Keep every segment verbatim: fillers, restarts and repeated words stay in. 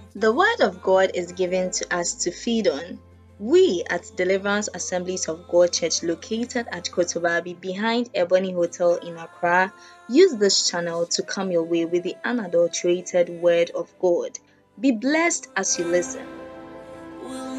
The Word of God is given to us to feed on. We at Deliverance Assemblies of God Church, located at Kotobabi behind Ebony Hotel in Accra, use this channel to come your way with the unadulterated Word of God. Be blessed as you listen. Will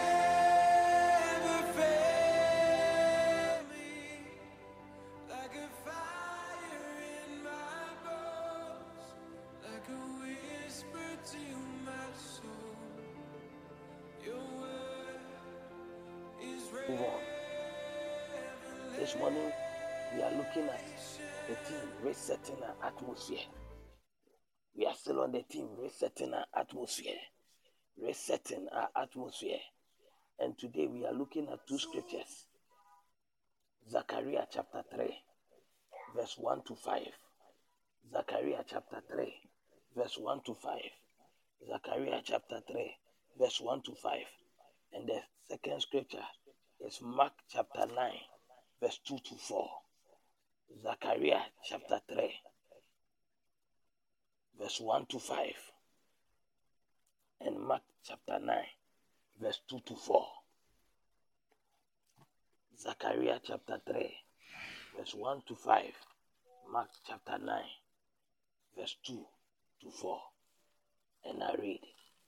never fail me, like a fire in my bones, like a whisper to my soul. Your word is Move on. This morning, we are looking at the theme, resetting our atmosphere. We are still on the theme, resetting our atmosphere. Resetting our atmosphere. And today we are looking at two scriptures. Zechariah chapter three, verse one to five. Zechariah chapter three, verse one to five. Zechariah chapter three, verse one to five. And the second scripture is Mark chapter nine, verse two to four. Zechariah chapter three, verse one to five. And Mark chapter nine, verse two to four. Zechariah chapter three, verse one to five. Mark chapter nine, verse two to four. And I read.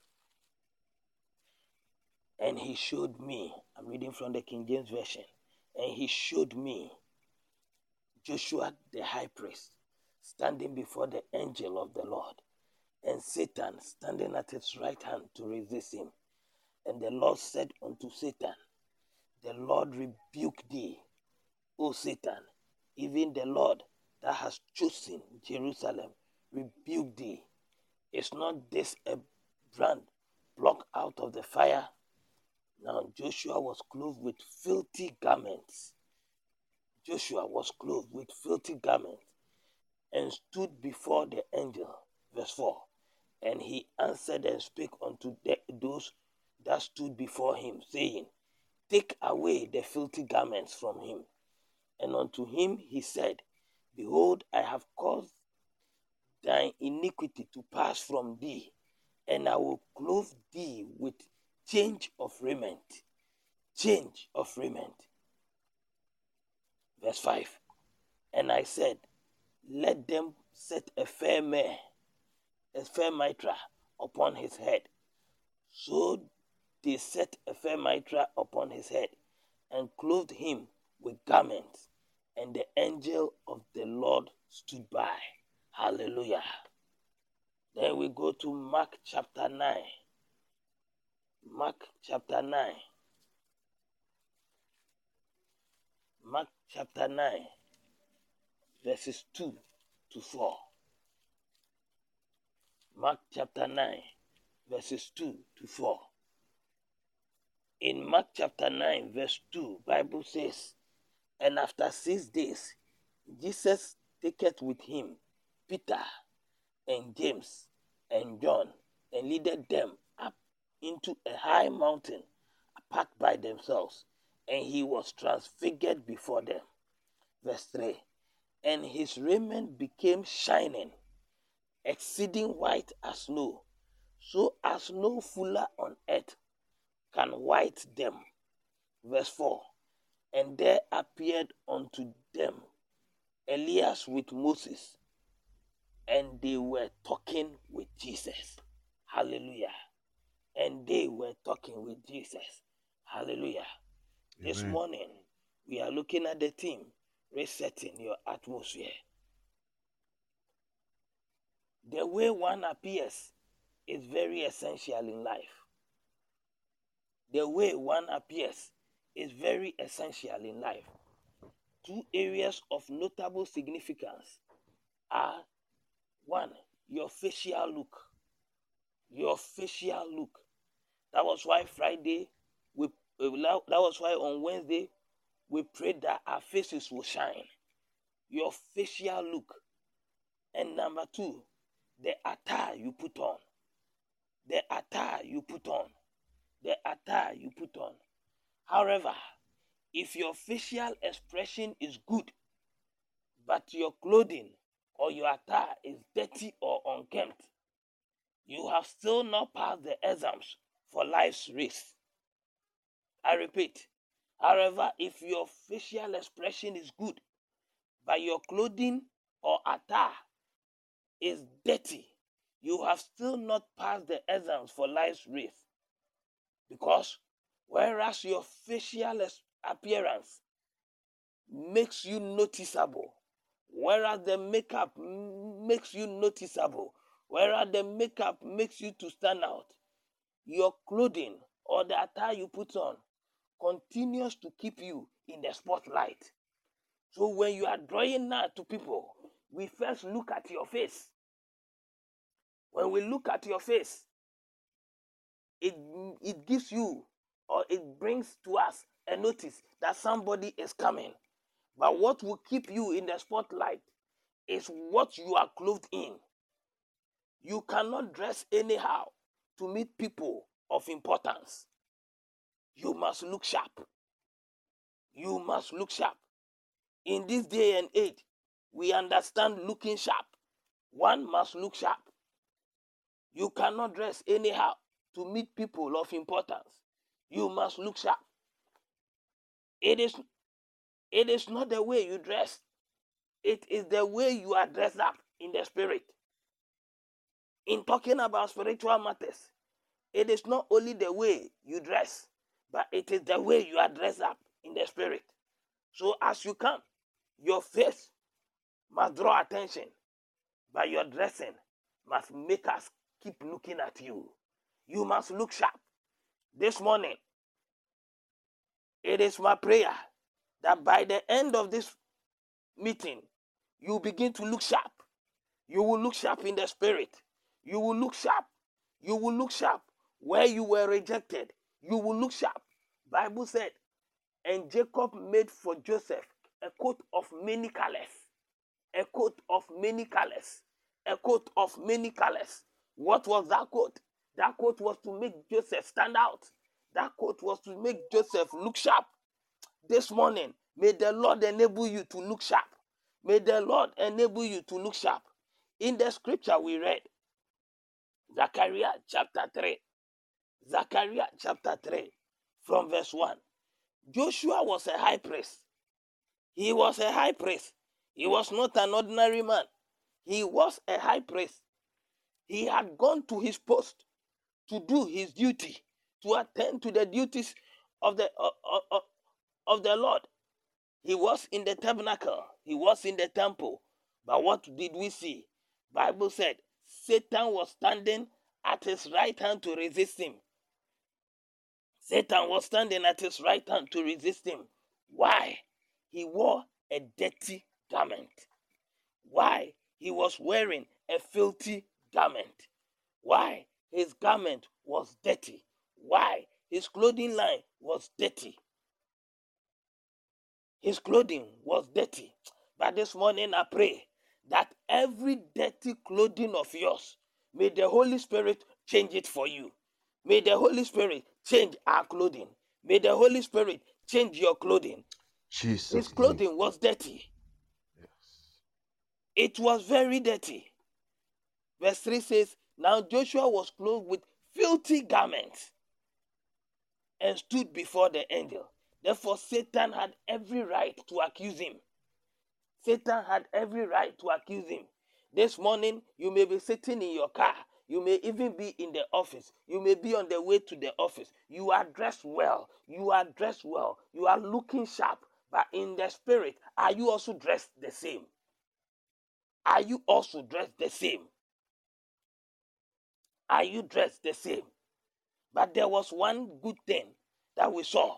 And he showed me, I'm reading from the King James Version, and he showed me Joshua the high priest standing before the angel of the Lord, and Satan standing at his right hand to resist him. And the Lord said unto Satan, the Lord rebuke thee, O Satan, even the Lord that has chosen Jerusalem rebuke thee. Is not this a brand plucked out of the fire? Now Joshua was clothed with filthy garments. Joshua was clothed with filthy garments and stood before the angel. Verse four. And he answered and spake unto the, those that stood before him, saying, take away the filthy garments from him. And unto him he said, behold, I have caused thine iniquity to pass from thee, and I will clothe thee with change of raiment. Change of raiment. Verse five. And I said, let them set a fair mare, a fair mitra upon his head. So they set a fair mitra upon his head, and clothed him with garments. And the angel of the Lord stood by. Hallelujah. Then we go to Mark chapter nine. Mark chapter nine. Mark chapter nine, verses two to four. Mark chapter nine, verses two to four. In Mark chapter nine, verse two, Bible says, and after six days, Jesus taketh with him Peter and James and John, and leaded them up into a high mountain apart by themselves, and he was transfigured before them. Verse three, and his raiment became shining, exceeding white as snow, so as no fuller on earth can white them. Verse four, and there appeared unto them Elias with Moses, and they were talking with Jesus. Hallelujah. And they were talking with Jesus. Hallelujah. Amen. This morning, we are looking at the theme, resetting your atmosphere. The way one appears is very essential in life. The way one appears is very essential in life. Two areas of notable significance are, one, your facial look. Your facial look. That was why Friday, we, that was why on Wednesday, we prayed that our faces will shine. Your facial look. And number two, the attire you put on. The attire you put on. The attire you put on. However, if your facial expression is good, but your clothing or your attire is dirty or unkempt, You have still not passed the exams for life's race. I repeat, however, if your facial expression is good, but your clothing or attire is dirty, you have still not passed the exams for life's race. Because whereas your facial appearance makes you noticeable, whereas the makeup makes you noticeable, whereas the makeup makes you to stand out, your clothing or the attire you put on continues to keep you in the spotlight. So when you are drawing now to people, we first look at your face. When we look at your face, it, it gives you or it brings to us a notice that somebody is coming. But what will keep you in the spotlight is what you are clothed in. You cannot dress anyhow to meet people of importance. You must look sharp. You must look sharp. In this day and age, we understand looking sharp. One must look sharp. You cannot dress anyhow to meet people of importance. You must look sharp. It is, it is not the way you dress. It is the way you are dressed up in the spirit. In talking about spiritual matters, it is not only the way you dress, but it is the way you are dressed up in the spirit. So as you come, your face must draw attention, but your dressing must make us keep looking at you. You must look sharp. This morning, it is my prayer that by the end of this meeting, you begin to look sharp. You will look sharp in the spirit. You will look sharp. You will look sharp where you were rejected. You will look sharp. Bible said, and Jacob made for Joseph a coat of many colors. A coat of many colors. A coat of many colors. What was that coat? That coat was to make Joseph stand out. That coat was to make Joseph look sharp. This morning, may the Lord enable you to look sharp. May the Lord enable you to look sharp. In the scripture we read, Zechariah chapter three. Zechariah chapter three, from verse one. Joshua was a high priest. He was a high priest. He was not an ordinary man. He was a high priest. He had gone to his post to do his duty, to attend to the duties of the, of, of, of the Lord. He was in the tabernacle. He was in the temple. But what did we see? Bible said Satan was standing at his right hand to resist him. Satan was standing at his right hand to resist him. Why? He wore a dirty garment. Why? He was wearing a filthy garment. Why? His garment was dirty. Why? His clothing line was dirty. His clothing was dirty. But this morning I pray that every dirty clothing of yours, may the Holy Spirit change it for you. May the Holy Spirit change our clothing. May the Holy Spirit change your clothing. Jesus. His clothing was dirty. Yes. It was very dirty. Verse three says, now Joshua was clothed with filthy garments and stood before the angel. Therefore, Satan had every right to accuse him. Satan had every right to accuse him. This morning, you may be sitting in your car. You may even be in the office. You may be on the way to the office. You are dressed well. You are dressed well. You are looking sharp. But in the spirit, are you also dressed the same? Are you also dressed the same? Are you dressed the same? But there was one good thing that we saw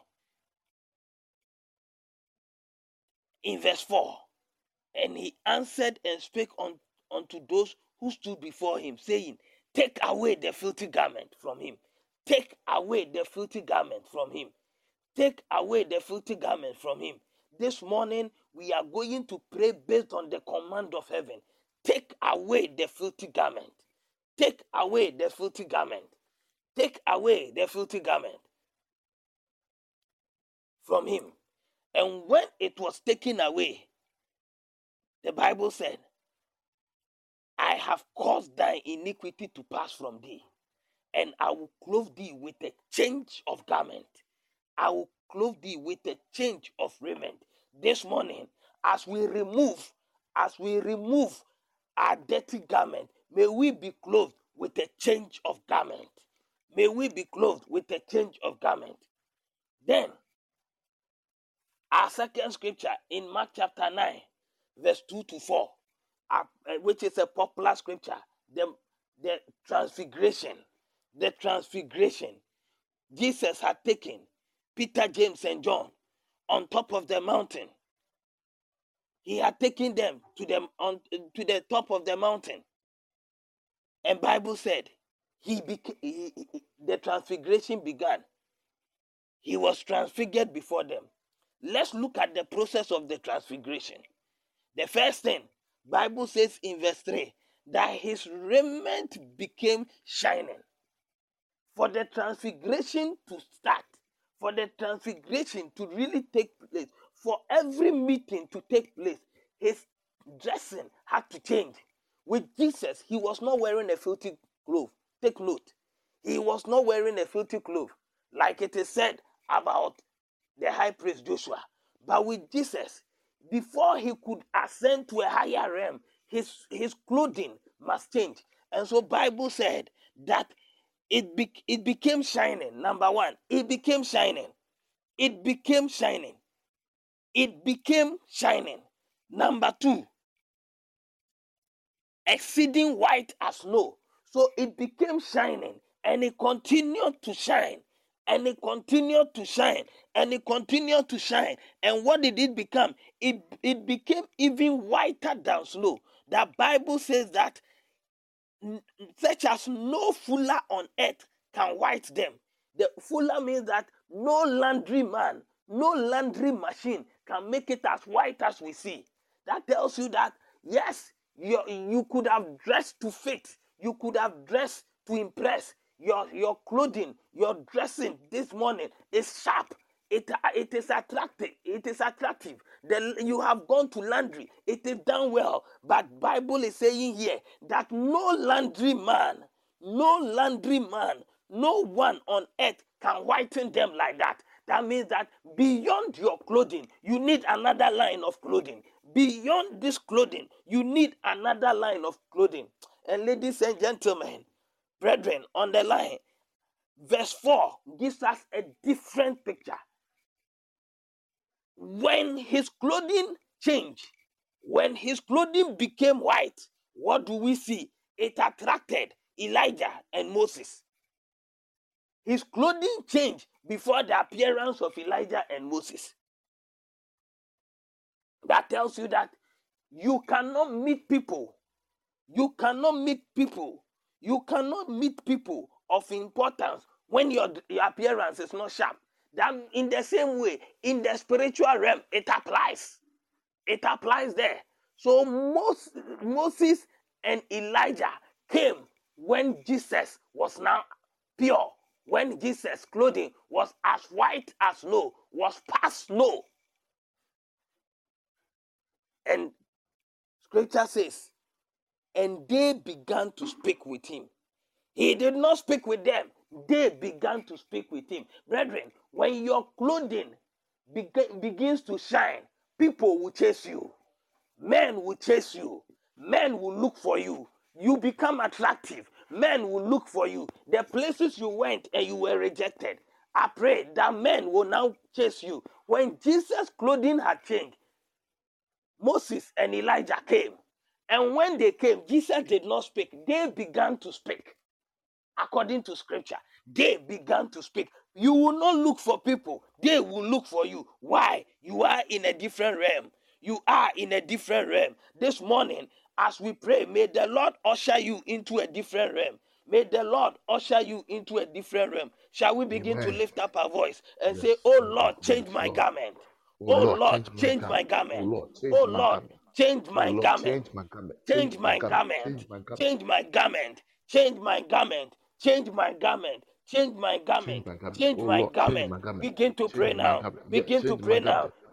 in verse four. And he answered and spake on, unto those who stood before him, saying, take away the filthy garment from him. Take away the filthy garment from him. Take away the filthy garment from him. This morning, we are going to pray based on the command of heaven. Take away the filthy garment. Take away the filthy garment. Take away the filthy garment from him. And when it was taken away, the Bible said, I I have caused thy iniquity to pass from thee, and I will clothe thee with a change of garment. I will clothe thee with a change of raiment. This morning, as we remove, as we remove our dirty garment, may we be clothed with a change of garment. May we be clothed with a change of garment. Then, our second scripture in Mark chapter nine, verse two to four, uh, which is a popular scripture, the, the transfiguration, the transfiguration. Jesus had taken Peter, James, and John on top of the mountain. He had taken them to them on to the top of the mountain, and Bible said he, beca- he, he the transfiguration began. He was transfigured before them. Let's look at the process of the transfiguration. The first thing, Bible says in verse three, that his raiment became shining. For the transfiguration to start, for the transfiguration to really take place, for every meeting to take place, his dressing had to change. With Jesus, he was not wearing a filthy cloth. Take note. He was not wearing a filthy cloth, like it is said about the high priest Joshua. But with Jesus, before he could ascend to a higher realm, his, his clothing must change. And so Bible said that it, be, it became shining. Number one, it became shining. It became shining. It became shining. Number two, exceeding white as snow. So it became shining, and it continued to shine, and it continued to shine, and it continued to shine. And what did it become? It, it became even whiter than snow. The Bible says that such as no fuller on earth can white them. The fuller means that no laundry man, no laundry machine can make it as white as we see. That tells you that, yes, you, you could have dressed to fit. You could have dressed to impress. Your, your clothing, your dressing this morning is sharp. It, it is attractive. It is attractive. The, you have gone to laundry. It is done well. But Bible is saying here that no laundry man, no laundry man, no one on earth can whiten them like that. That means that beyond your clothing, you need another line of clothing. Beyond this clothing, you need another line of clothing. And ladies and gentlemen, brethren, on the line, verse four gives us a different picture. When his clothing changed, when his clothing became white, what do we see? It attracted Elijah and Moses. His clothing changed before the appearance of Elijah and Moses. That tells you that you cannot meet people. You cannot meet people. You cannot meet people of importance when your, your appearance is not sharp. That in the same way, in the spiritual realm, it applies. It applies there. So most, Moses and Elijah came when Jesus was now pure, when Jesus' clothing was as white as snow, was past snow. And scripture says, and they began to speak with him. He did not speak with them. They began to speak with him. Brethren, when your clothing be- begins to shine, people will chase you. Men will chase you. Men will look for you. You become attractive. Men will look for you. The places you went and you were rejected, I pray that men will now chase you. When Jesus' clothing had changed, Moses and Elijah came. And when they came, Jesus did not speak. They began to speak. According to scripture, they began to speak. You will not look for people. They will look for you. Why? You are in a different realm. You are in a different realm. This morning, as we pray, may the Lord usher you into a different realm. May the Lord usher you into a different realm. Shall we begin Amen. to lift up our voice and Yes, say, oh Lord. Lord, change Yes, my Lord. garment. Oh Oh Lord, Lord, change my change my garment. garment. Oh Lord, change Oh my Lord, garment. change Oh my Lord, garment. change my garment. Change my garment. Change my garment. Change my garment. Change my garment. Change my garment. Change my Change garment. my garment. Change Oh my Lord, change garment. my garment. Begin to pray Change my now. garment. Yes, Begin to change my pray now. garment.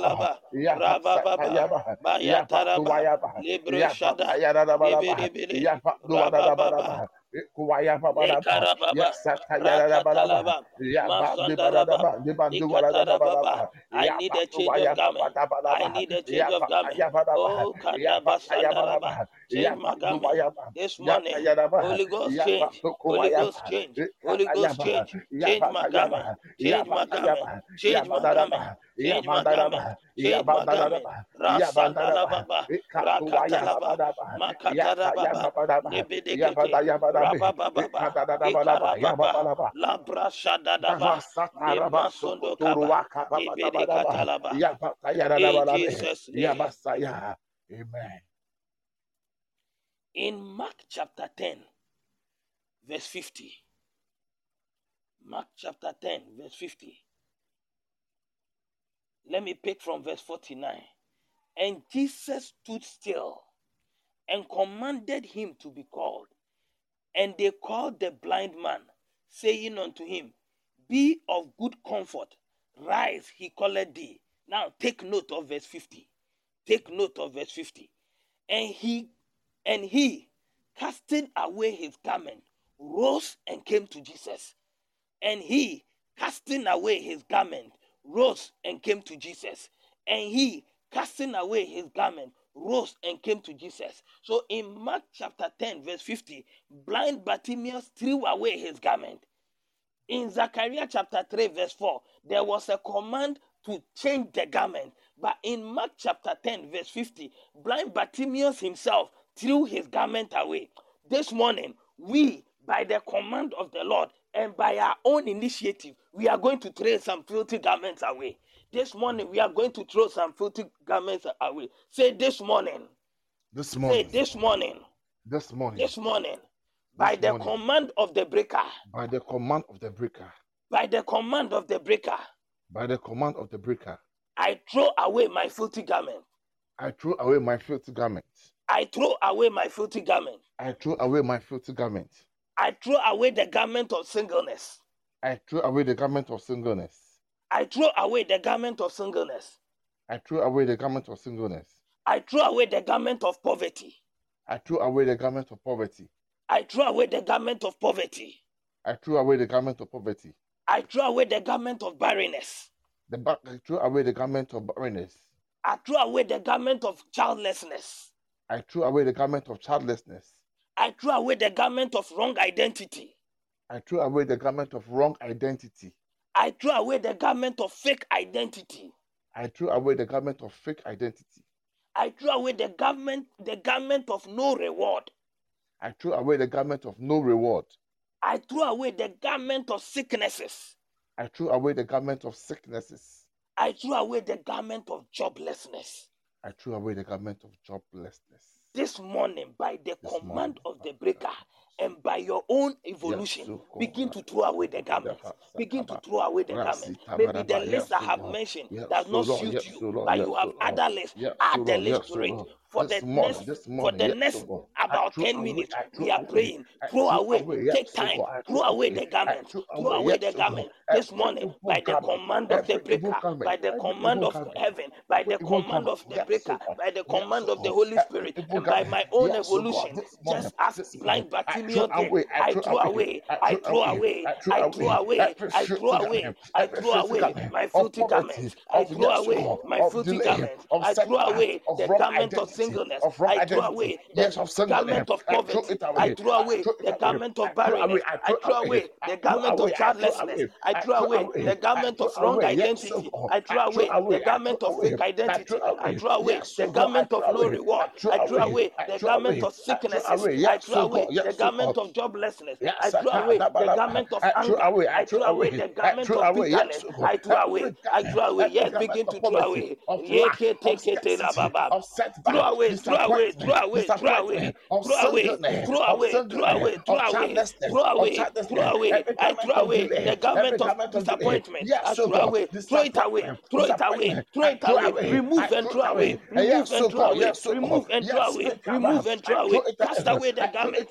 Yatalaba, Rabababa, Bayataraba, Libre Shada, Libidi, Rabababa, Ikuwaya Babalaba, Lekarababa, Yasatayarabalaba, Rakatalaba, Masandalaba, Yabandibadaba, Ikatarababa. Dibanduwarabalaba, I need a change of Yapatuwaya garment. I Babadabalaba, need a change of garment. Yapatayabadaba, Oh, Kadaba Sandalaba. Yapatayabalaba, Change my garment Yapanduwayaba, this morning. Yatayaraba, Holy Ghost change. Holy Ghost Yapatukuwayaba, change. Holy Ghost Ikatayaba, change. Change my garment. Yapatayaba, Change my garment. Yapatayaba, Change my garment. Yabadaraba, Change my garment. Yabandaraba, Change my garment. Yabandaraba, Yabandaraba, Rasandalababa. Ikatuwaya Rakatalaba. Babadaba, Makatarababa. Yatayababadaba, Nebedekete. Yabadayabadabe, Rabababa. Ikadadadabalaba, Ikarababa. Yababalaba, Labrashadadaba. Dabasataraba, Nemasondokaba. Sokoturuwaka, Babadabadaba, Nebedekatalaba. In Yabakayadabalabe, Jesus' name. Yabasaya. Amen. In Mark chapter ten, verse fifty. Mark chapter ten, verse fifty. Let me pick from verse forty-nine. And Jesus stood still and commanded him to be called. And they called the blind man, saying unto him, Be of good comfort, rise, he calleth thee. Now take note of verse fifty. Take note of verse fifty. And he, and he, casting away his garment, rose and came to Jesus. And he, casting away his garment, rose and came to Jesus. And he, casting away his garment, rose and came to Jesus. So in Mark chapter ten, verse fifty, blind Bartimaeus threw away his garment. In Zechariah chapter three, verse four, there was a command to change the garment. But in Mark chapter ten, verse fifty, blind Bartimaeus himself threw his garment away. This morning, we, by the command of the Lord and by our own initiative, we are going to throw some filthy garments away. This morning, we are going to throw some filthy garments away. Say this morning. This Say morning, this morning. this morning, This morning. By the morning. command of the breaker. by the command of the breaker, By the command of the breaker. by the command of the breaker, I throw away my filthy garment. I threw away my filthy garment. I throw away my filthy garment. I threw away my filthy garment. I throw away the garment of singleness. I threw away the garment of singleness. I throw away the garment of singleness. I threw away the garment of singleness. I throw away the garment of poverty. I threw away the garment of poverty. I throw away the garment of poverty. I threw away the garment of poverty. I throw away the garment of barrenness. The back, I threw away the garment of barrenness. I throw away the garment of childlessness. I threw away the garment of childlessness. I throw away the garment of wrong identity. I threw away the garment of wrong identity. I throw away the garment of fake identity. I threw away the garment of fake identity. I throw away the garment, the garment of no reward. I threw away the garment of no reward. I throw away the garment of sicknesses. I threw away the garment of sicknesses. I threw away the garment of joblessness. I threw away the garment of joblessness. This morning, by the This command morning, of the breaker and by your own evolution, Yes, so begin called. to throw away the garments. Begin to throw away the garments. Maybe the list I have mentioned Yes, does so not Lord. suit Yes, you, so Lord. but Yes, you have so Lord. other lists. Yes, so Add the Lord. list Yes, to so it. Lord. For This the morning, next, this for morning, the yes, next so Lord. about I threw ten away, minutes, I threw we are away, praying. I Throw threw away. away, yes, Take so time. God. I Throw threw away away, the I garments. threw Throw away, away yes, the so God. garment. This Every morning, evil by the garment, command of the every evil breaker, garment, by the every command evil of garment, heaven, by every the evil command garment, of the yes, breaker, so God. by the Yes, command so of the God. Holy Every Spirit, evil and by garment, my own yes, so God. evolution, This morning, just as this morning, blind I threw Bartimaeus did. away, I I threw throw away, away, I I threw throw away, away, I threw I throw away away, every I throw filthy away, garment, I every throw filthy away garment my of filthy poverty, garments. I of throw yes, away God, my of filthy delay, garments. of I throw setback, away of the wrong garment of identity, singleness. of wrong I throw identity, away yes, the of singleness. garment of I throw poverty. it I away, throw I away throw it the away, garment I of throw away, barrenness. I I throw throw away, away I the throw garment of away, I throw childlessness. away, I I throw throw away away, the I garment throw of wrong away, yes, so identity. God, I I throw throw away the away, I throw garment of away, fake I throw identity. I away, throw away yes, the so God, I garment throw of no away, I reward. throw I throw away, away I the throw garment away, of I throw sicknesses. away, I yes, throw so away God, yes, the so God. garment of joblessness. I throw Yasaka, away the dabalaba. garment of I threw anger. away, I I threw throw away away, the I garment threw of away, bitterness. yes, so God. I throw away. Every I garment, throw away. every Yes, garment begin of to throw poverty, away. of lack, Yeke of teke te la scarcity, baba. of Throw setback, away, throw away, throw disappointment, away, throw away, disappointment, of throw away, singleness, throw of away, throw singleness, away, throw of away, childlessness, throw of away, throw childlessness, away. every I garment throw of away the delay, every garment of garment of delay. disappointment. I Yes, so throw God, away, throw it away, disappointment, throw it away, disappointment. throw I it throw away. away, I Remove and throw throw it away, away. remove Yes, and so throw God, away, yes, so God. remove and throw Yes, away, fake remove cover. and I throw throw away. it Cast away. away the I throw garment, it away. cast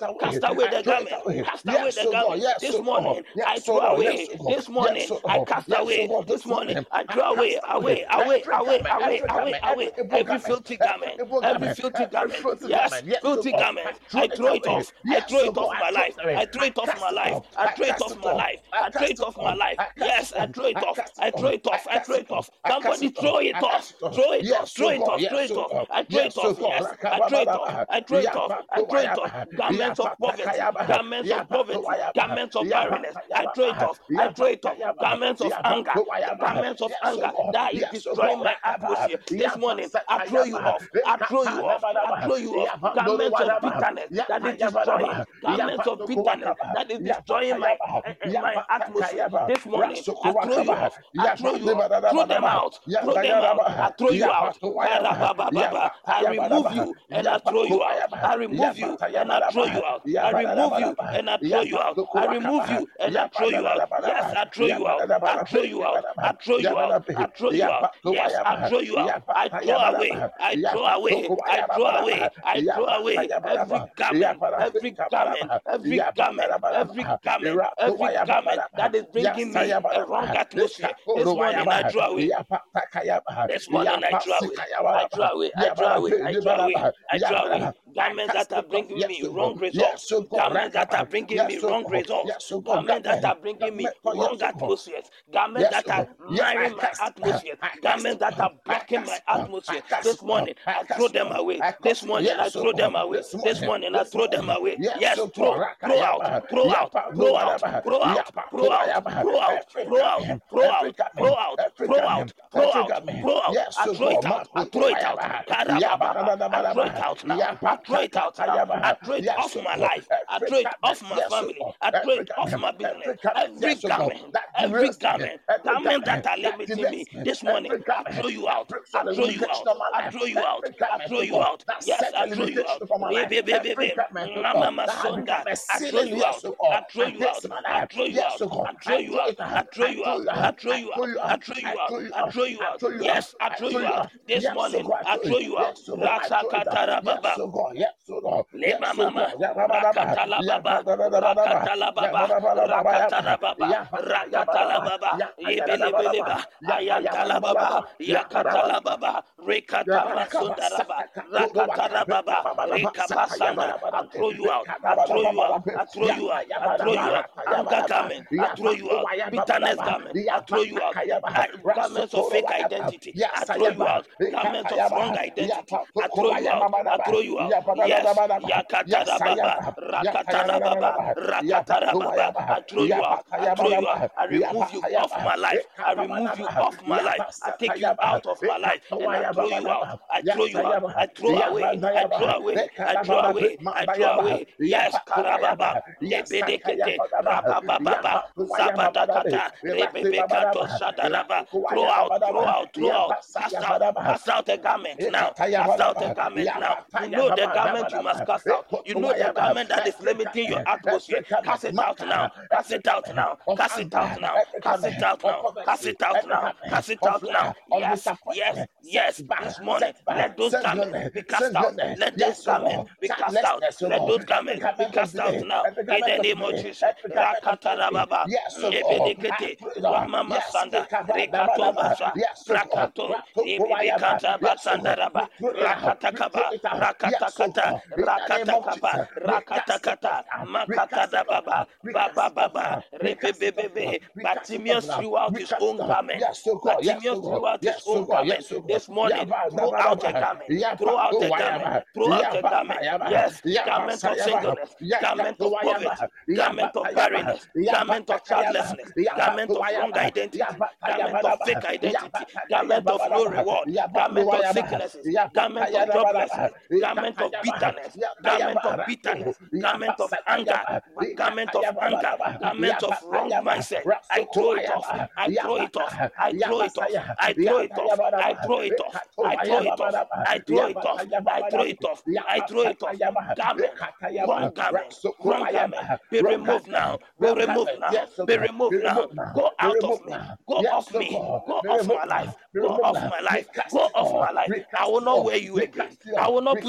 away I the throw it garment. away. Cast away Yes, the oh God. garment. Yes, This oh God. morning, I Yes, throw oh God. away. Yes, oh God. This morning, Yes, oh I God. cast Yes, oh away. God. This morning, morning, I I throw away, cast away away, away, every away, garment, away, every away, garment, away. every evil Every garment, filthy every garment. evil Every garment, filthy every garment. filthy Yes, garment. Yes, oh filthy God. I garment. throw I it throw it away. off. I Yes, throw oh it off God. I my throw life. it away. I throw I it off cast my it life. off. I I throw it cast off it my off. life. I I throw cast it it off my off. life. I cast it Yes, I off. throw it I off. cast it I off. throw it I off. I cast throw it it off. off. I cast Somebody it off. throw it I off. cast it off. Throw it off. Yes, Throw oh it God. off. Throw Yes, it oh off. God. I throw it Yes, oh off. God. Yes, I throw it off. Rakababa. I throw it off. I throw it off. Yapatowayaba. Garments of poverty. Yapatakayaba. Garments of poverty. Yapatowayaba. Garments of barrenness. I throw it Yapatayaba. off. I throw it off. Yapatayaba. Garments of anger. Yapatowayaba. Garments of Yes, oh anger God. that is Yes, oh destroying God. my Rakaba. atmosphere. This morning, I throw you Yapasatayaba. off. I throw you off. I Ekapalabadaba. throw you off. Garments of Yapandorowadaba. bitterness that is destroying. Yapayabadaba. Garments of bitterness Yapatukuwakaba. that is destroying my Yapatayaba. eh, eh, my atmosphere. Yapatakayaba. This morning, I throw you Rasukuwakaba. off. I throw you off. Throw them Yapandibadabadaba. out. Throw them out. I Yandayaraba. throw you out. Yapatuwayaba. Karabababa. I remove Yapatayabadaba. you and I throw you out. Yapakuwayaba. I remove you and I throw Yapatayabadaba. you out. I remove you Yabadabadaba. and I throw you out. I remove Yapatukuwakaba. you and I throw you out. Yapadabadabadaba. Yes, I throw you out. I throw you out. I Yabadabadaba. throw you out. I Yabadabi. throw you out. Yes, I Yapatuwayaba. throw you out. I throw away. Yapatayabadaba. I throw away. I throw away. Yapatukuwayabadaba. I throw away every Yapatayabadaba. garment, every garment, Yaparafikabadaba. every garment, every Yapandabadaba. garment, every garment Iratuwayabadaba. that is bringing me a wrong Yasayabadaba. atmosphere. This morning I Ikakuruwayaba. throw away. Yapatakayaba. This morning I throw away. I throw Yapasikayabadaba. away. I throw away. I throw away. Yabadabadaba. I throw away. Yabadaba. I Garments that cast are it off. bringing Yes, me so wrong go. results. Yes, so go. Garments that are Rakaba. bringing Yes, me so wrong go. results. Yes, so go. Garments that Garment. are bringing me Garment. Yes, wrong so go. atmospheres. Garments Yes, that are Lord. Yes, I marring my cast it. atmosphere. I cast Garments it. that are I blocking my cast it. I atmosphere. cast This it. morning I I throw cast them it. away. I This cast it. morning I Yes, throw them so away. this This morning. morning I This throw them morning. away. Yes, Yes, so go. throw, throw out, Rakayaba. throw out, Yapa no throw out, whatever. throw out, Yapa to throw out, whatever. throw out, Every throw out, garment. throw Every out, throw garment. out, Every throw out, garment. throw Every out, garment. throw out. Yes, I so throw go. it out. I Makuto throw it out. whatever. Yaba da Karababa. da da I da throw da. it out now. I Yapa throw it out now. I takayaba. throw it Yes, off so my go. life. I Every throw it garment. off my Yes, so family. go. I throw Every it off garment. my business. Every garment. Every Yes, so go. garment, That every derails me. garment, Every garment that garment are that limiting me. delays me. This morning, Every I garment throw you that out. breaks I the throw you limitation out. of my I life. throw you out. Every I garment, throw oh you God, out. that Yes, set I a throw you limitation out. for my life. Every Rebebebebe. garment, oh God, Mama that has become Sonda. a I throw ceiling, you yes, out. oh God, I throw you against out. my I life. throw you Yes, out. oh God, I throw I you throw out. it out. I throw I you throw out. you out. I throw I you throw out. you I out. throw I you out. throw you I out. throw you I out. throw you out. Yes, I I throw throw you you out. out. This Yes, oh morning, God, I I throw you. throw you out. Yes, oh God, I throw it out. Yes, Rasakatarababa. oh God, yes, oh God, Lema yes, oh mama, God. Yabba-dabba, rakatala baba, yabba-dabba-dabba, rakatala baba, yabba-dabba-dabba, rakatala baba, rakatala yabba-dabba-dabba, baba, yabba-dabba-dabba, yebelebeleba, ayantala yabba-dabba-dabba, baba, yabba-dabba. yakatala baba, rekatama sundaraba, rakatala baba, rekapasanda. I throw you out, I throw you out, I throw you out, I throw you out. Anger garment, I throw you out. Bitterness garment, I throw you out. I, garments of fake identity, I throw you out. Garments of wrong identity, I throw you out. I throw you out. Yes, yakatara baba, rakatara baba, rakatara baba. I throw you out. I throw you out. I remove you off my life. I remove you off my life. I take you out of my life and I throw you out. I throw you out. I throw away. I throw away. I throw away. I throw away. Yes, karababa, nebedekete, rabababa, zabadakata, rebebekato shadaraba. Throw out, throw out, throw out. Cast out, cast out a garment now. Cast out a garment now. You know the garment you must cast out. You know the garment that is limiting your atmosphere. Cast it out now. Cast it out now. Cast it out now. Cast it out now. Cast it out now. Cast it out now. Yes, yes, yes. This morning, let those garments be cast out. Let those garments be cast out. Let those garments be cast out now. In the name of Jesus. Rakatarababa. Ebedekete. Wamama Sanda. Rekato Basha. Rakato. Ebedekata Basandaraba. Rakatakaba. Rakatakata. Rakatakaba. Rakatakata. Makatada Baba. Baba Baba. Rebebebebe. Bartimaeus threw out his own garment. Bartimaeus threw out his own garment. This morning, throw out a garment. Throw out a garment. Throw out a garment. Yes, garment of singleness. Garment of poverty. Garment of barrenness. Garment of childlessness. Garment of wrong identity. Garment of fake identity. Garment of no reward. Garment of sicknesses. Garment of joblessness. Garment of bitterness. Garment of bitterness. Garment of anger. Garment of anger. Garment of wrong mindset. I throw it off. I throw it off. I throw it off. I throw it off. I throw it off. I throw it off. I throw it off. I throw it off. I throw it off. Garment. Wrong garment. Wrong garment. Be removed now. Be removed now. Be removed now. Go out of me. Go off me. Go off my life. Go off my life. Go off my life. I will not wear you again. I will not put you on again.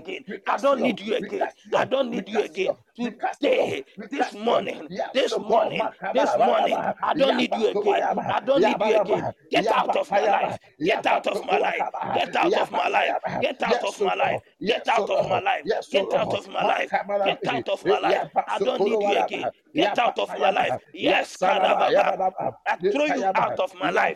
again. We I cast don't you need off. you We again. cast you I off. don't We need you cast you again. off. We cast you off. Today, We this cast you off. morning, Yes, this so God, morning, this morning, Makabaraba, I don't need you again. Yapatoyaba, I don't need you again. Yabaraba, Get out of my Yapatayaba, life. Get out of my life. Yapatokuakaba, Get out of my life. Yapatayaba. Get out Yes, of so my life. God. Get Yes, so out of my Lord. life. Yes, so Get out Lord. of my life. Get Makabarabi, out of my life. I don't need you again. Yapasukurubaraba, Get out of my life. Yapatayaba, Yes, Yasalaba, Kadababa. Yabaraba, I throw you Yatayaba, out of my life.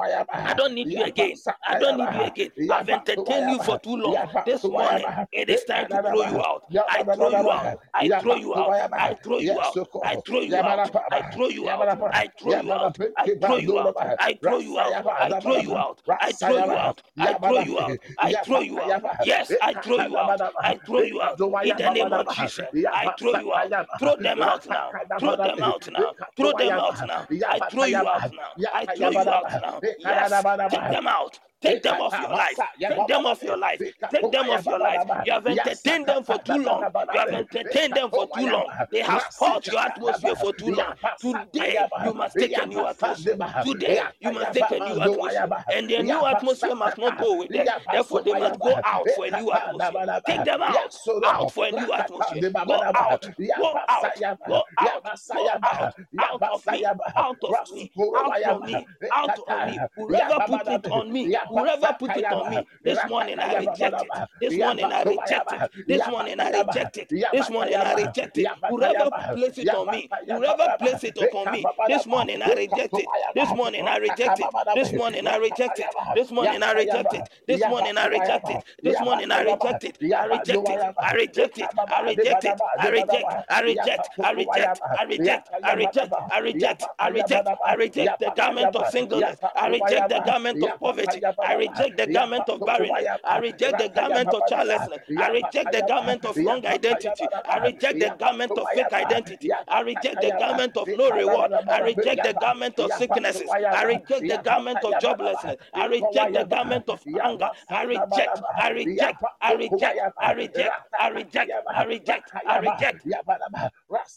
I Yapatuayaba, don't need you again. I don't need you Yapasakayaba, again. I've entertained you for Yapatuayaba, too long. This morning, Yapatuayaba, it is time to throw you Ekadadaba, out. I throw you out. Yabadabadaba, I throw you out. I Yapatuayaba, throw you out. I Yasuko, throw you out. I Yabarapa, throw you out. Yabarapa, I throw you out. I throw you out. Yabarapa, I throw you out. Rasayaba, I throw you Rabaraba, out. I throw you Rasayaba, out. I throw you Yabarapi, out. I throw you out. Yapatayaba, Yes, I throw you out. I Ekatadabadaba, throw you out. In the name of Ekatuayaba, Jesus, I throw you out. Yapasakayaba, Throw them out now. Throw them Rapakadabadapi, out now. Throw them out Ekatuayaba, now. I throw you out Yapatayaba, now. I throw you out Yatayabadaba, now. Yes, take Ekadabadaba, them out. Take them off Ekata your life. masa ya Take baba them off babe. your life. Take Ekatoma them ya off your baba life. baba. You have Ya entertained them for sakata da too da long. da baba You have babe. entertained them for Ekatoma too ya long. ba. They have spoiled Rasika your ta da atmosphere ba. for too Ya long. pasaka Today, ya ba. you must take Ya a new pasande atmosphere. ba. Today, Ya you ya must take ba a new mando ya atmosphere. ba. And their Ya new atmosphere pasaka must not ta. go with them. Ya Therefore, they pasoma ya must go ba. out for a new Ekata da atmosphere. ba da Take ba. them Ya out. Out solo. for a new Rakata atmosphere. de baba Go da ba. out. Ya Go pasa out. ya ba. Go Ya out. pasa Go ya ba. out. Ya Out of pasa me. ya ba. Out of me. Rasukuro Out ya from ba. me. Out on me. Ekata. Ya Whoever baba put da it ba. on me. Ya Whoever put pasaka it ya on ba. me. This morning I reject it. Rakatayababa, This morning I reject it. Yapatoyaba, This morning I Yapatayaba, reject it. This morning I Yapatayaba, reject it. Whoever Yapatayaba, place it on me. Whoever Yapatayaba, place it upon me. This Ekabababa, morning I reject it. This Ekatomayaba, morning I reject it. This Rakakabababa, morning I reject it. Rakatayaba, This morning I reject Yapayaba, it. This morning I reject Yapatomayaba, it. This morning I Yapatayaba, reject it. I reject it. Yabadomayaba, I reject it. I Ekababa, reject it. Debadaba, I reject. Debadaba, I reject. I reject. Yapatomayaba, I reject. I reject. Yapayabadaba, I reject. I reject. I Yapatayabadaba, reject the garment of Yapatayaba, singleness. I reject the Yapatomayaba, garment of poverty. I Yapatayabadaba, reject the garment of barrenness. I Yapatokumayaba, reject the garment of Rakayababadaba, childlessness. I reject the Yapatayaba, garment of wrong identity. I Yapatayabadaba, reject the garment of fake Yapatumayaba, identity. I reject the Yapatakayaba, garment of no reward. I Ikadabadabadaba, reject the Yapa, garment of sicknesses. I Yapatumayaba, reject the garment of Yapatayabadaba, joblessness. I reject the Ikomayaba, garment of anger. I reject. Yapasadabadaba, I reject. I reject. Yapatukumayaba, I reject. I reject. I Rakatakayaba, reject. I Rakayaba, reject. Yabadaba,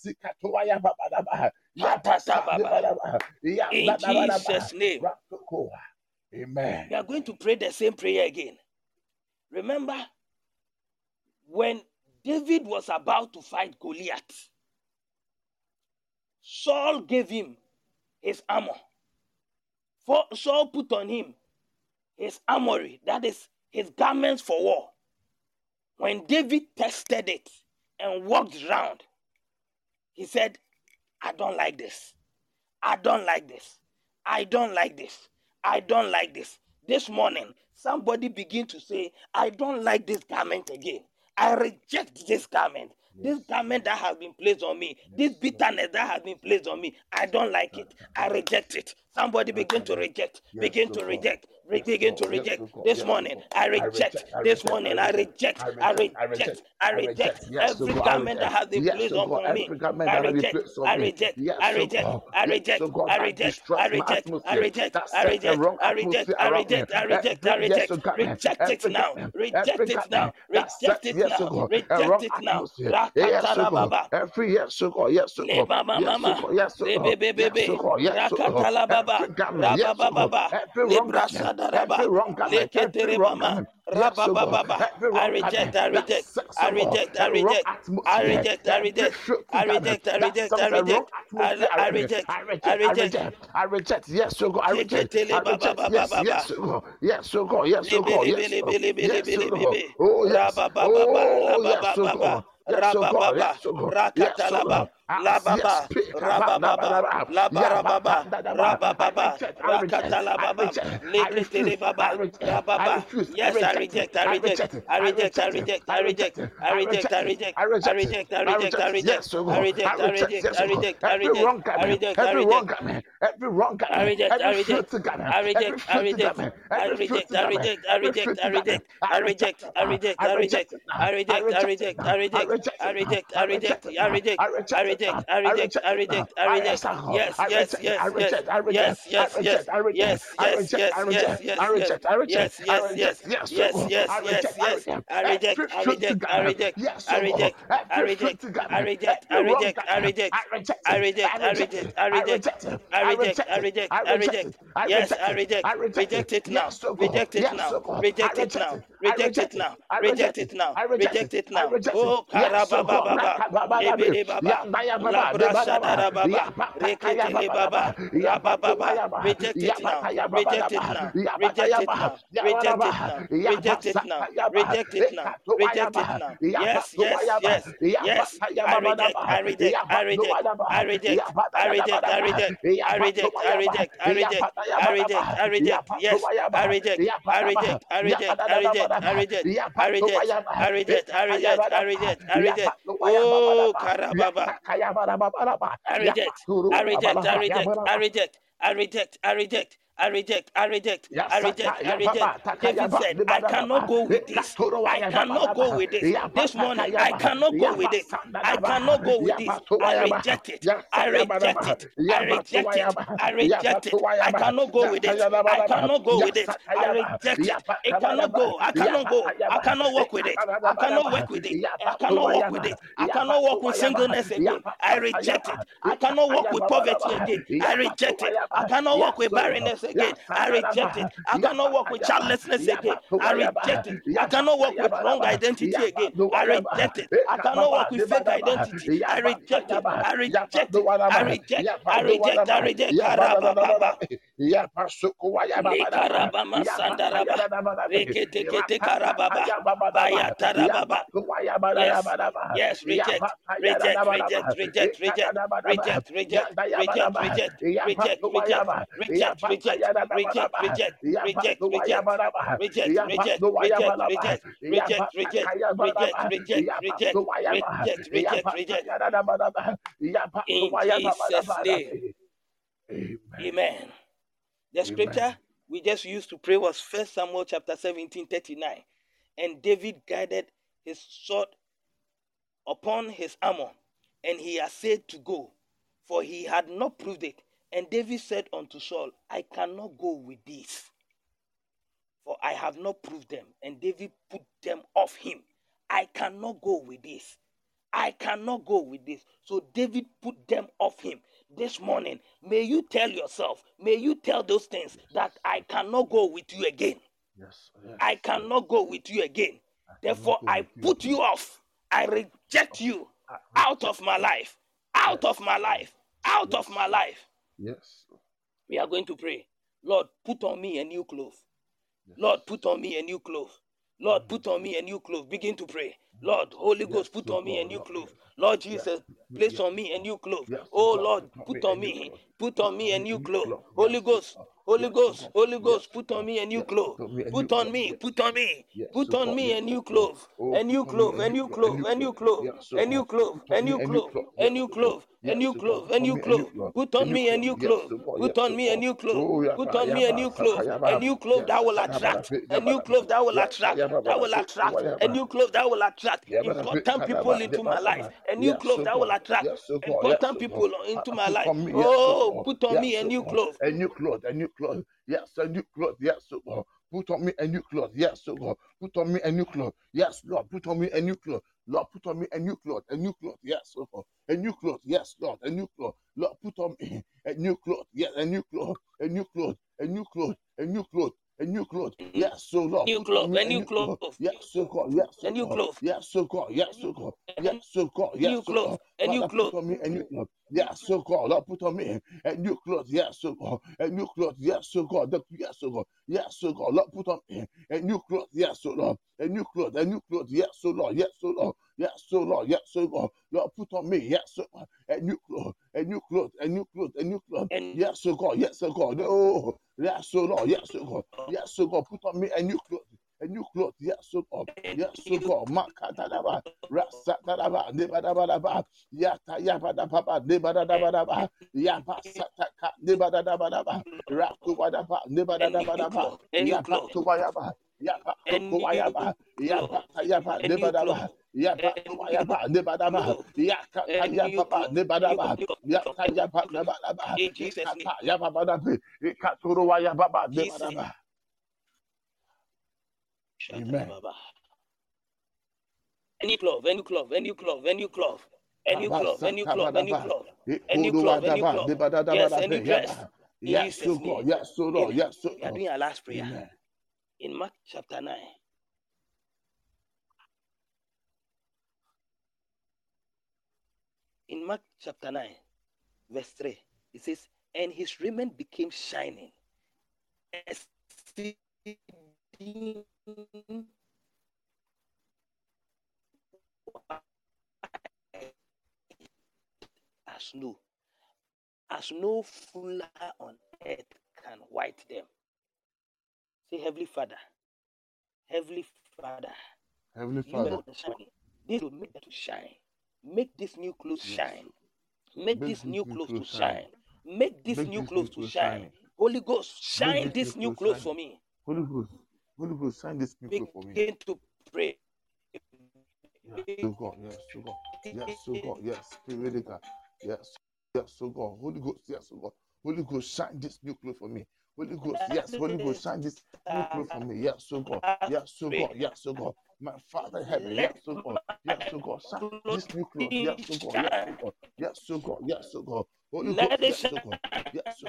Rasikatumayabadaba, Hatatababa. Yapasadabadaba, In Yabadabadaba, Jesus' name, Ratukuwa. Amen. we are going to pray the same prayer again. Remember when David was about to fight Goliath, Saul gave him his armor. For Saul put on him his armory, that is his garments for war. When David tested it and walked around, he said, I don't like this. I don't like this. I don't like this. I don't like this. This morning, somebody begin to say, I don't like this garment again. I reject this garment. This garment that has been placed on me, this bitterness that has been placed on me, I don't like it. I reject it. Somebody begin to reject. Begin to reject. Re- Begin to reject. This morning, I reject. This morning, I reject. I reject. I reject every garment that has been placed upon me. I reject. I reject. I reject. I reject. I reject. I reject. I reject. I reject. I reject. I reject. I reject. I reject. Reject it now. Reject it now. Reject it now. Reject it now. Rakatalababa. Every yes, so God, yes, so Le God, mama yes, so mama, God, yes, so le God, bebe yes, so bebe, God, yes, so God, rakatala baba, every garment, yes, so rababa God, baba, every le wrong garment, brasada every raba, wrong le garment, every ketere wrong mama, garment, yes, so rababa God, baba. every I wrong reject, garment I that reject, sets, I so God, reject, I a wrong reject, I atmosphere, reject, I every reject, filthy I garment reject, I that reject, I sets a wrong reject, atmosphere I, I around me, reject, I I reject, I reject. reject, I reject, yes, so God, I reject, I Teketele baba reject, baba yes, yes, baba. so God, yes, so God, yes, so Lebe God, lebe yes, so God, lebe lebe yes, lebe so lebe God, lebe. oh yes, Rabababa, oh yes, so labababa, God. Yes, so God. rabababa, Yes, so God. Yes, so rakatalaba, God. As yes, lababa, pick about rabababa, labarababa, I rabababa, reject, I reject, I rakatalababa, reject, I refuse, leketele I baba, reject, I rababa. refuse, I Yes, I reject it, reject, I I reject, reject it, I I reject, I reject it, reject, I I reject, reject it, I I reject, I reject it, reject, I I reject it, reject, I I reject, I reject it. reject, Yes, so I God. I reject, I reject, reject, yes, I so God. reject, I Every reject, wrong I garment, reject, I every wrong reject. garment, every wrong I garment, reject, I every reject, filthy garment, I every reject, I filthy reject, garment, I every reject, filthy I garment, reject, I every reject, I filthy garment. reject, I I reject reject, it I now. reject, I I reject, reject it I now. I reject, I reject it reject, I now. I reject, reject I it now. reject, I I reject reject, it I now. reject, I I reject it reject, I reject, I reject, I reject. Yes, yes, yes, yes, yes, yes, yes, yes, yes, yes, yes, yes, yes, yes, yes, yes, yes, yes, yes, yes. I reject, I reject, I reject, I reject, I reject, I reject, I reject, I reject, I reject, I reject, I reject, I reject, I reject, I reject. Yes, I reject. Reject it now. Reject it now. Reject it now. Reject it now. Reject it now. Reject it now. Oh, karababa baba. Lebede baba. Labrasha darababa. Reketele baba. Rabababa. Reject it now. Reject it now. Reject it now. Reject it now. Reject it now. Reject it now. Reject it now. Yes, yes, yes. Yes. I reject. I reject. I reject. I reject. I reject. I reject. I reject. I reject. I reject. I reject. I reject. Yes. I reject. I reject. I reject. I reject. I reject. I reject. I reject. I reject. I reject. I reject. Oh, karababa. I reject. I reject. I reject. I reject. I reject. I reject. I reject, I reject, I reject, I reject. David said, I cannot go with this. I cannot go with this. This morning, I cannot go with this. I cannot go with this. I reject it. I reject it. I reject it. I reject it. I cannot go with it. I cannot go with it. I reject it. It cannot go. I cannot go. I cannot walk with it. I cannot work with it. I cannot walk with it. I cannot walk with singleness again. I reject it. I cannot walk with poverty again. I reject it. I cannot walk with barrenness again. I reject it. I cannot walk with childlessness again. I reject it. I cannot walk with wrong identity again. I reject it. I cannot walk with fake identity. I reject it. I reject it. I reject. I reject. I reject. Karababa. Nikarabama sandaraba. Rekete karababa. Bayatarababa. Yes. Yes. Reject. Reject. Reject. Reject. Reject. Reject. Reject. Reject. Reject. Reject. Reject. Reject. Reject. Reject, reject, reject, reject, reject, reject, reject, reject, reject, reject, reject, reject, reject, reject, reject, reject. In Jesus' name. Amen. The scripture we just used to pray was First Samuel chapter seventeen, thirty-nine. And David guided his sword upon his armor, and he essayed to go, for he had not proved it. And David said unto Saul, I cannot go with this, for I have not proved them. And David put them off him. I cannot go with this. I cannot go with this. So David put them off him. This morning, may you tell yourself, may you tell those things that I cannot go with you again. Yes, yes. I cannot go with you again. Therefore, I put you off. I reject you out of my life. Out of my life. Out of my life. Yes. We are going to pray. Lord, put on me a new cloth. Yes. Lord, put on me a new cloth. Lord, put on me a new cloth. Begin to pray. Lord, Holy Ghost, put on me a new cloth. Lord Jesus, place on me a new cloth. Oh Lord, put on me, put on me a new cloth. Holy Ghost, Holy Ghost, Holy Ghost, put on me a new cloth. Put on me, put on me, put on me a new cloth. A new cloth, a new cloth, a new cloth, a new cloth, a new cloth, a new cloth, a new cloth, a new cloth. Put on me a new cloth. Put on me a new cloth. Put on me a new cloth. A new cloth that will attract. A new cloth that will attract. That will attract. A new cloth that will attract important people into my life. A new cloth that will attract important people into my life. Oh, put on me a new cloth. A new cloth, a new cloth. Yes, a new cloth. Yes, so God. Put on me a new cloth. Yes, so God. Put on me a new cloth. Yes, Lord. Put on me a new cloth. Lord, put on me a new cloth. A new cloth. Yes, so God. A new cloth. Yes, Lord. A new cloth. Lord, put on me a new cloth. Yes, a new cloth. A new cloth. A new cloth. A new cloth. A new cloth. Yes, so Lord. New cloth. A new cloth. Yes, so God. Yes, so a new cloth. Yes, so God. Yes, so God. Yes, so God. Yes, new cloth. A new cloth. Put on me a new cloth. Yes, so God. Lord, put on me a new cloth. Yes, so God. A new cloth. Yes, so God. Yes, so God. Yes, so God. Lord, put on me a new cloth. Yes, so Lord. A new cloth. A new cloth. Yes, so Lord. Yes, so Lord. Yes, so Lord. Yes, so God. Lord, put on me. Yes, so God. A new cloth. A new cloth. A new cloth. A new cloth. Yes, so God. Yes, so God. Oh, yes, so Lord. Yes, so God. Yes, so God. Put on me a new cloth. A new cloth, yes, so God, yes, so God, Makatadaba, Rasatadaba, Nebadabadaba, Yata Yabadababa, Nebadabadaba, Yapasataka, Nebadabadaba, Rakubadaba, Nebadabadaba, Yapatubayaba, Yapa a new Tokuayaba, cloth, Yapa Yapa a new Nebadaba, cloth, Yapa a new Toayaba Nebadaba, cloth, Yaka a new Yapa cloth, new Nebadaba, cloth, new cloth, new cloth, Yaka Yapa new cloth. Nebadaba, In Jesus' name, Ikata Yapa Badabi, Ikaturuayaba Jesus. Nebadaba. Amen. Shatalababa. A new cloth, a new cloth, a new cloth, a new cloth, a new cloth, a new cloth, a new Kabasakabadaba, cloth, a new cloth, a new Ikuruadaba, cloth. Yes, a new Debadadabe, dress. Yaba. In Yes, Jesus' so God, name. yes, so In, Lord, yes, so we are God. doing our last prayer. Amen. In Mark chapter nine. In Mark chapter nine, verse three, it says, and his raiment became shining, exceeding as snow, as no fuller on earth can white them. Say, Heavenly Father, Heavenly Father, Heavenly you are Father, the shining. This will make them to shine. Make this new clothes yes, shine. Make make this this new new clothes to clothes shine. shine. Make this Make new this new clothes to clothes shine. shine. Holy Ghost, Make shine this this new new clothes clothes shine. for me. Holy Ghost, Holy Ghost, sign this new clothes for me. Begin to pray. Yes, so God, yes, so God, yes, so God, yes, Spirit of God, yes, yes, so God, Holy Ghost, yes, so God, Holy Ghost, shine this new clothes for me. Holy Ghost, yes, Holy Ghost, shine this new clothes for me. Yes, so God, yes, so God, yes, so God, my Father in heaven, yes, Let so God, yes, so God, shine this new clothes, clothing yes, so God, yes, so shine. God, yes, so God, yes, so God, Holy Ghost, Let it yes, shine. so God, yes, so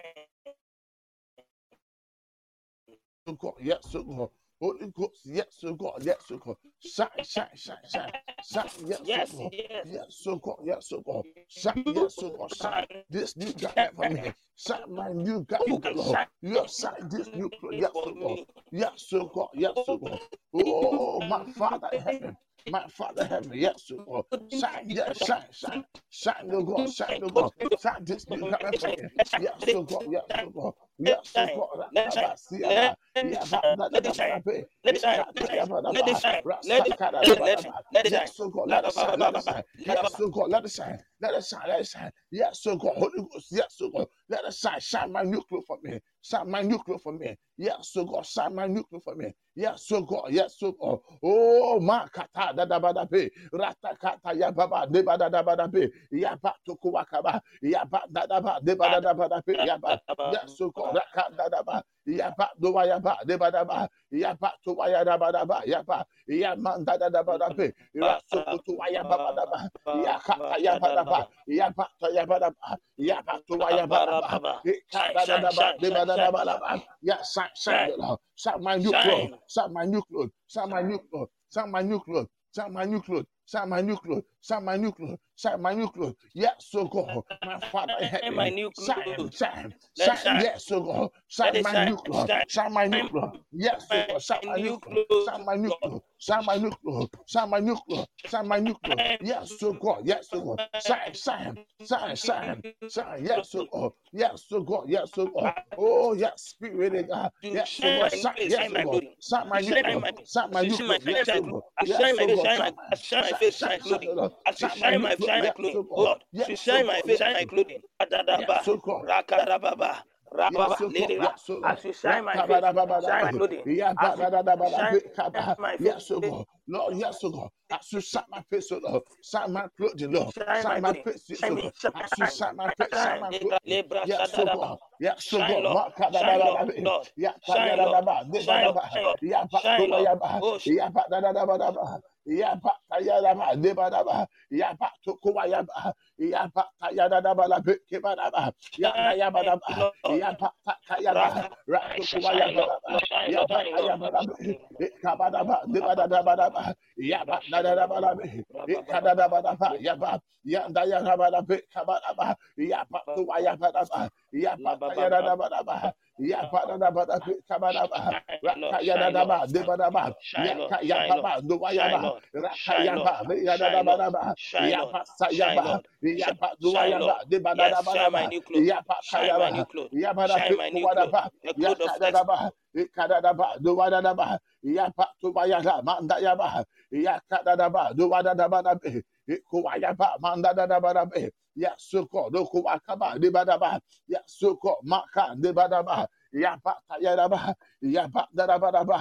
so God, yes, so God. Holy Ghost, yes, so God, yes, so God. Shine, shine, shine, shine, shine, yes, so Yes, God. yes. Yes, so God, yes, so God. Shine, You yes, so God. Shine shine. this new garment for me. Shine my new You garment, can Lord. shine Yes, shine this new clothes, it yes, for so God. me. Yes, so God, yes, so God. Oh, my Father in heaven. My Father in heaven, yes, so God. Shine, yes, shine, shine. Shine, oh God, shine, oh God. Shine this new garment for me. Yes, so God, yes, so God. Yes, so Shine. God. Let it shine. Rakabasiyaba. Let it Yaba, shine. da, da, Let da, it ba, da, shine. be. Let it shine. Let it Ikata, shine. yaba, da, Let it ba. shine. Let it Rasaka, da, da, let ba, it da, shine. ba. Let it shine. Yes, so God, La let ba it ba shine, ba let ba it ba. shine. La ba Yes, ba. so God, let it shine, let it shine, let it shine. Yes, so God, Holy Ghost, yes, so God, let it shine, shine my new clothes for me, shine my new clothes for me. Yes, so God, shine my new clothes for me. Yes, so God, yes, so God. Oh, ma kata da da ba da be, rata kata ya ba ba de ba da da ba da be, ya ba to ku wa ka ba, ya ba da da ba de ba da da ba da be, ya ba. Yes, so God, raka da da ba, ya ba do wa ya ba de ba da ba, ya ba to wa ya da ba da ba, ya ba, ya man da da da ba da be, ra so ku tu wa ya ba ba da ba, ya kata ya ba da ba, ya ba ta ya ba da ba, ya ba to wa ya ba da ba, ya Shine, da da shine, da ba shine, de ba shine, da da shine, ba da ba, ya shine, shine, shine, Lord. Shine my new clothes, shine. shine my new clothes, shine my new clothes, shine my new clothes, shine my new clothes, shine my new clothes, shine my new clothes, shine my new clothes. Yes, so God, my Father in Shine my heaven, new shine, clothes. shine, Let it shine. shine. Yes, so God, Let shine it my shine. new clothes, Shine. shine my new Shine clothes. Yes, so my God, shine my new new clothes, clothes, shine my new Lord. clothes, shine my new clothes, shine my new clothes, shine my new clothes. Shine Yes, so God, yes, so God, shine, shine, shine, shine, shine. Yes, so God, yes, so God, yes, so God. Oh, yes, Spirit of God, to yes, so shine God, my shine, face, yes, shine so my God, clothing. shine my To new shine clothes, my shine I my new shine my clothes. Yes, shine so clothing. God, I yes, shine my so face, God, shine shine my my, I shine my shine, face, shine, shine shine, clothing. Lord. As you Shine my shine new my clothes. shine my Yes, clothing. so God, Lord, yes, to so shine my God, face, yes, shine my so clothing. yes, Adadaba, so God. rakarababa, Yes, rababa, so God. lideba. Yes, so God. As you shine my face, shine my Rakabadabadaba. clothing. Yeah, As you shine badadadabadabe. my Yes, so face, God. Lord, yes, so God. As you shine my face, so Lord. Shine my clothing, Lord. shine my Shine my clothing. face, yes, Shine so me, God. As you shine, shine my face, shine shine. my Lebra, clothing. lebra, Yes, so shadadaba. God. Yes, so Shine, God. Lord. Shine, Lord. Makadadabadabe. Lord. Yeah, Shine, Lord. tayadadaba. Shine, Lord. Debadaba. Shine, Lord. Yeah, Shine, Lord. batuwayaba. Oh, Yeah, badadadabadaba. Yeah, batayadaba. Debadaba. Yeah, batukuwayaba. Yeah, batayadadabadabe. Kebadaba. Yeah, shine, dayabadaba. Lord. Yeah, batayaba. Raka, Ratukuwaya shine, Lord. badaba, Lord, shine, Lord. Shine, Lord. yabakaya badaba, ikabadaba, dibadadabadaba, yabadadabadaba, ikadadabadaba, yaba, yandayadabadaba, kabadaba, yapatuwaya badaba, yapatayadabadaba, yabadadabadaba, kabadaba, Shine, Lord. Shine, Lord. rakayadadaba, dibadaba, Shine, Lord. Shine, Lord. yakayababa, Shine, duwayaba, Lord. Shine, Lord. rakayaba, Shine, Lord. yadadabadaba, Shine, Lord. Shine, yapasayaba, Lord. Shine, shine, yabaduwayaba, Lord. Yes, shine my dibadadabadaba, new clothes. Shine my new yapakayaba, clothes. Shine my new clothes. yabadapi, The clothes of Yakadadaba, Ikadadaba, Duwadadaba, Yapatubayada, Mandayaba, Yakadadaba, Duwadadabadabe, Ikuwayaba, Mandadabadabe, Yasuko, Dokuwakaba, Dibadaba, Yasuko, Maka, Dibadaba, Yapatayadaba, Yapatadabadaba,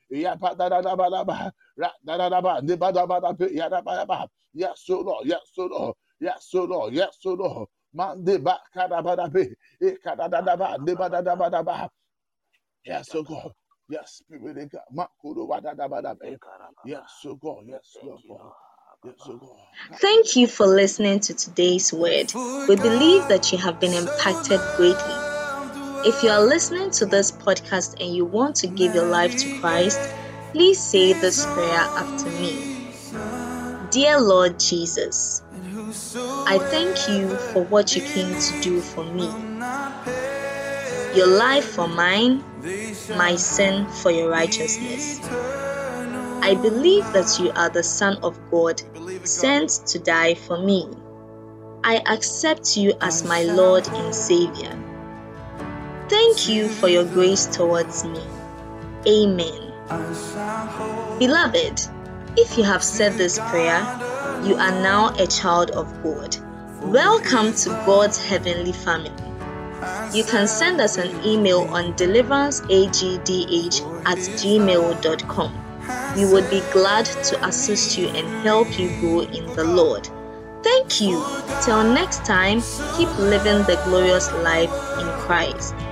Yapadadabadaba, Radadadaba, Nibadabadabe, Yadabadaba. Yes, so Lord, yes, so Lord, yes, so Lord, yes, so Lord. Mande ba kadabadabe, Ekadadadaba, Nibadadabadaba. Yes, so God. Yes, Spirit of God. Makudo wadadabadabe. Yes, so God, yes, so Thank you, God. Lord. Yes, so God. Thank you for listening to today's word. We believe that you have been impacted greatly. If you are listening to this podcast and you want to give your life to Christ, please say this prayer after me. Dear Lord Jesus, I thank you for what you came to do for me. Your life for mine, my sin for your righteousness. I believe that you are the Son of God, sent to die for me. I accept you as my Lord and Savior. Thank you for your grace towards me. Amen. Beloved, if you have said this prayer, you are now a child of God. Welcome to God's heavenly family. You can send us an email on deliveranceagdh at gmail dot com. We would be glad to assist you and help you grow in the Lord. Thank you. Till next time, keep living the glorious life in Christ.